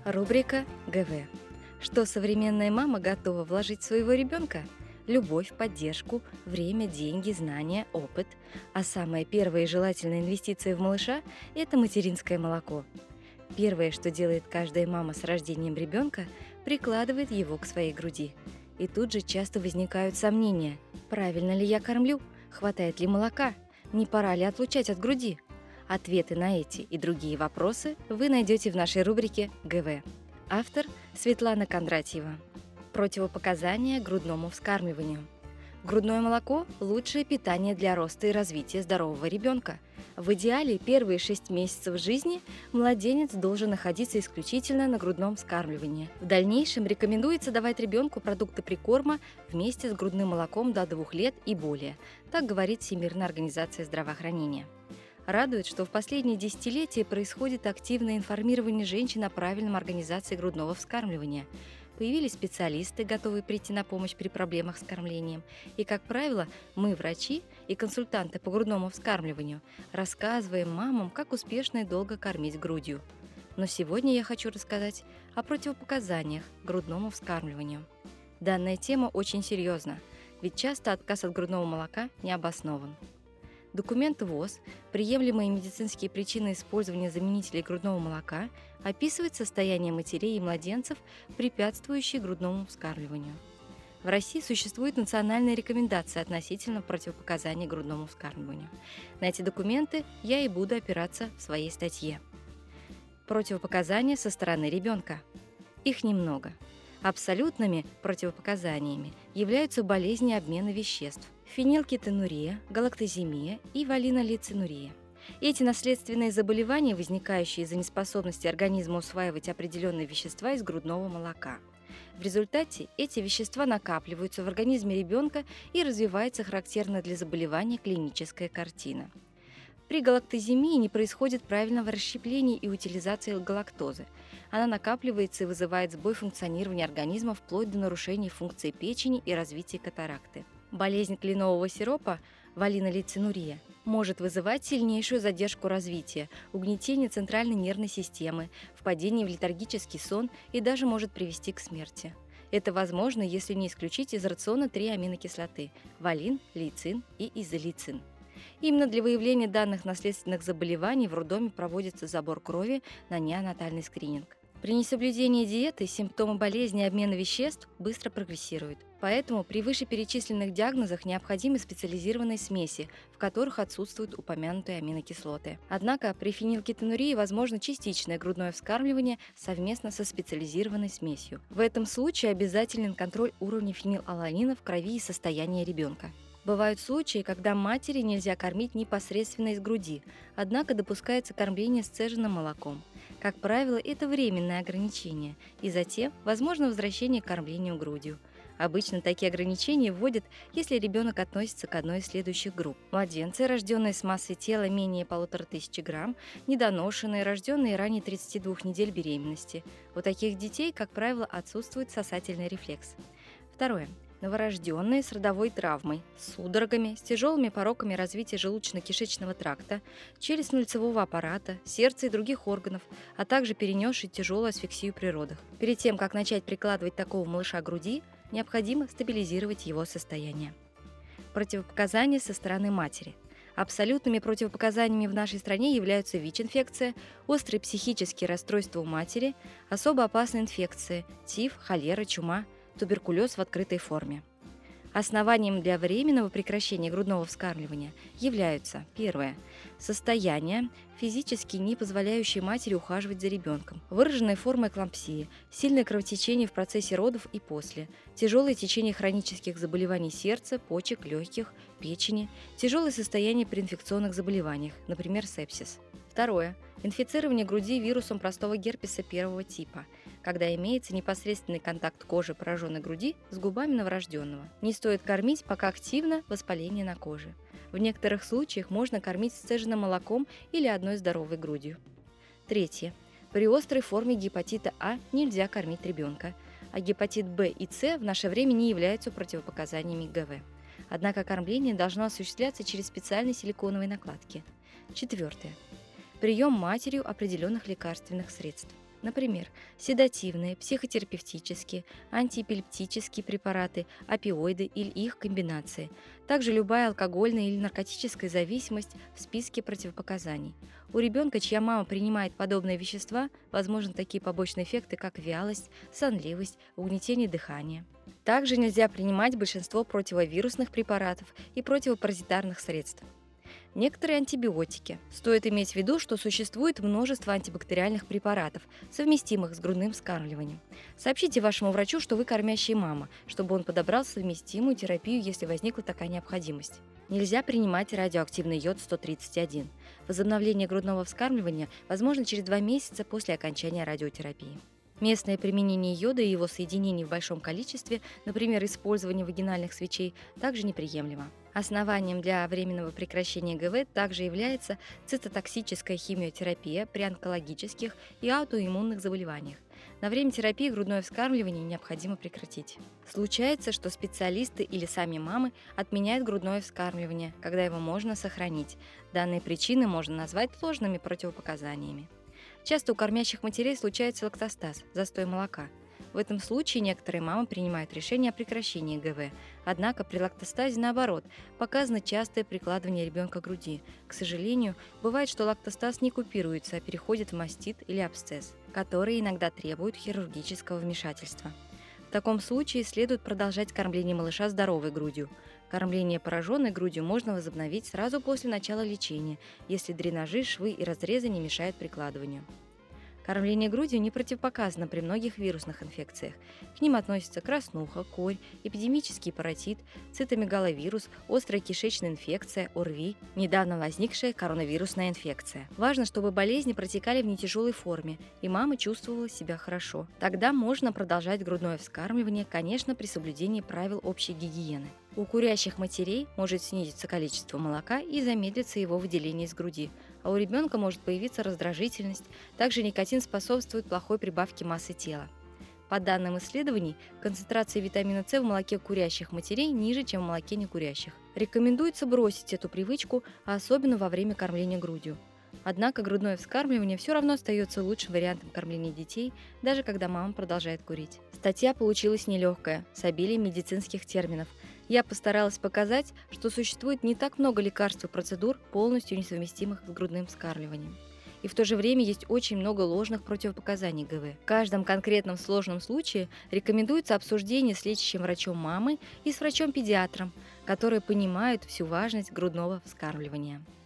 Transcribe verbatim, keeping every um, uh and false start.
Рубрика ГВ. Что современная мама готова вложить в своего ребенка? Любовь, поддержку, время, деньги, знания, опыт. А самая первая и желательная инвестиция в малыша – это материнское молоко. Первое, что делает каждая мама с рождением ребенка, прикладывает его к своей груди. И тут же часто возникают сомнения. Правильно ли я кормлю? Хватает ли молока? Не пора ли отлучать от груди? Ответы на эти и другие вопросы вы найдете в нашей рубрике ГВ. Автор Светлана Кондратьева. Противопоказания грудному вскармливанию. Грудное молоко – лучшее питание для роста и развития здорового ребенка. В идеале первые шесть месяцев жизни младенец должен находиться исключительно на грудном вскармливании. В дальнейшем рекомендуется давать ребенку продукты прикорма вместе с грудным молоком до двух лет и более. Так говорит Всемирная организация здравоохранения. Радует, что в последние десятилетия происходит активное информирование женщин о правильном организации грудного вскармливания. Появились специалисты, готовые прийти на помощь при проблемах с кормлением. И, как правило, мы, врачи и консультанты по грудному вскармливанию, рассказываем мамам, как успешно и долго кормить грудью. Но сегодня я хочу рассказать о противопоказаниях грудному вскармливанию. Данная тема очень серьезна, ведь часто отказ от грудного молока не обоснован. Документ ВОЗ «Приемлемые медицинские причины использования заменителей грудного молока» описывает состояние матерей и младенцев, препятствующие грудному вскармливанию. В России существует национальная рекомендация относительно противопоказаний грудному вскармливанию. На эти документы я и буду опираться в своей статье. Противопоказания со стороны ребенка. Их немного. Абсолютными противопоказаниями являются болезни обмена веществ – фенилкетонурия, галактоземия и валинолецинурия. Эти наследственные заболевания, возникающие из-за неспособности организма усваивать определенные вещества из грудного молока. В результате эти вещества накапливаются в организме ребенка и развивается характерная для заболевания клиническая картина. При галактоземии не происходит правильного расщепления и утилизации галактозы. Она накапливается и вызывает сбой функционирования организма вплоть до нарушения функции печени и развития катаракты. Болезнь кленового сиропа, валинолецинурия, может вызывать сильнейшую задержку развития, угнетение центральной нервной системы, впадение в летаргический сон и даже может привести к смерти. Это возможно, если не исключить из рациона три аминокислоты – валин, лейцин и изолейцин. Именно для выявления данных наследственных заболеваний в роддоме проводится забор крови на неонатальный скрининг. При несоблюдении диеты симптомы болезни обмена веществ быстро прогрессируют. Поэтому при вышеперечисленных диагнозах необходимы специализированные смеси, в которых отсутствуют упомянутые аминокислоты. Однако при фенилкетонурии возможно частичное грудное вскармливание совместно со специализированной смесью. В этом случае обязателен контроль уровня фенилаланина в крови и состояния ребенка. Бывают случаи, когда матери нельзя кормить непосредственно из груди, однако допускается кормление сцеженным молоком. Как правило, это временное ограничение, и затем возможно возвращение к кормлению грудью. Обычно такие ограничения вводят, если ребенок относится к одной из следующих групп. Младенцы, рожденные с массой тела менее полутора тысяч грамм, недоношенные, рожденные ранее тридцати двух недель беременности. У таких детей, как правило, отсутствует сосательный рефлекс. Второе. Новорожденные с родовой травмой, с судорогами, с тяжелыми пороками развития желудочно-кишечного тракта, челюстно-лицевого аппарата, сердца и других органов, а также перенесшие тяжелую асфиксию при родах. Перед тем, как начать прикладывать такого малыша к груди, необходимо стабилизировать его состояние. Противопоказания со стороны матери. Абсолютными противопоказаниями в нашей стране являются ВИЧ-инфекция, острые психические расстройства у матери, особо опасные инфекции – тиф, холера, чума, туберкулез в открытой форме. Основанием для временного прекращения грудного вскармливания являются: первое – состояние, физически не позволяющее матери ухаживать за ребенком, выраженная форма эклампсии, сильное кровотечение в процессе родов и после, тяжелое течение хронических заболеваний сердца, почек, легких, печени, тяжелое состояние при инфекционных заболеваниях, например, сепсис. Второе. Инфицирование груди вирусом простого герпеса первого типа, когда имеется непосредственный контакт кожи пораженной груди с губами новорожденного. Не стоит кормить, пока активно воспаление на коже. В некоторых случаях можно кормить сцеженным молоком или одной здоровой грудью. Третье. При острой форме гепатита А нельзя кормить ребенка, а гепатит Б и С в наше время не являются противопоказаниями ГВ. Однако кормление должно осуществляться через специальные силиконовые накладки. Четвертое. Прием матерью определенных лекарственных средств. Например, седативные, психотерапевтические, антиэпилептические препараты, опиоиды или их комбинации. Также любая алкогольная или наркотическая зависимость в списке противопоказаний. У ребенка, чья мама принимает подобные вещества, возможны такие побочные эффекты, как вялость, сонливость, угнетение дыхания. Также нельзя принимать большинство противовирусных препаратов и противопаразитарных средств. Некоторые антибиотики. Стоит иметь в виду, что существует множество антибактериальных препаратов, совместимых с грудным вскармливанием. Сообщите вашему врачу, что вы кормящая мама, чтобы он подобрал совместимую терапию, если возникла такая необходимость. Нельзя принимать радиоактивный йод сто тридцать один. Возобновление грудного вскармливания возможно через два месяца после окончания радиотерапии. Местное применение йода и его соединений в большом количестве, например, использование вагинальных свечей, также неприемлемо. Основанием для временного прекращения ГВ также является цитотоксическая химиотерапия при онкологических и аутоиммунных заболеваниях. На время терапии грудное вскармливание необходимо прекратить. Случается, что специалисты или сами мамы отменяют грудное вскармливание, когда его можно сохранить. Данные причины можно назвать ложными противопоказаниями. Часто у кормящих матерей случается лактостаз, застой молока. В этом случае некоторые мамы принимают решение о прекращении ГВ. Однако при лактостазе, наоборот, показано частое прикладывание ребенка к груди. К сожалению, бывает, что лактостаз не купируется, а переходит в мастит или абсцесс, которые иногда требуют хирургического вмешательства. В таком случае следует продолжать кормление малыша здоровой грудью. Кормление пораженной грудью можно возобновить сразу после начала лечения, если дренажи, швы и разрезы не мешают прикладыванию. Кормление грудью не противопоказано при многих вирусных инфекциях. К ним относятся краснуха, корь, эпидемический паротит, цитомегаловирус, острая кишечная инфекция, ОРВИ, недавно возникшая коронавирусная инфекция. Важно, чтобы болезни протекали в нетяжелой форме, и мама чувствовала себя хорошо. Тогда можно продолжать грудное вскармливание, конечно, при соблюдении правил общей гигиены. У курящих матерей может снизиться количество молока и замедлится его выделение из груди, а у ребенка может появиться раздражительность. Также никотин способствует плохой прибавке массы тела. По данным исследований, концентрация витамина С в молоке курящих матерей ниже, чем в молоке некурящих. Рекомендуется бросить эту привычку, а особенно во время кормления грудью. Однако грудное вскармливание все равно остается лучшим вариантом кормления детей, даже когда мама продолжает курить. Статья получилась нелегкая, с обилием медицинских терминов. Я постаралась показать, что существует не так много лекарств и процедур, полностью несовместимых с грудным вскармливанием. И в то же время есть очень много ложных противопоказаний ГВ. В каждом конкретном сложном случае рекомендуется обсуждение с лечащим врачом мамы и с врачом-педиатром, которые понимают всю важность грудного вскармливания.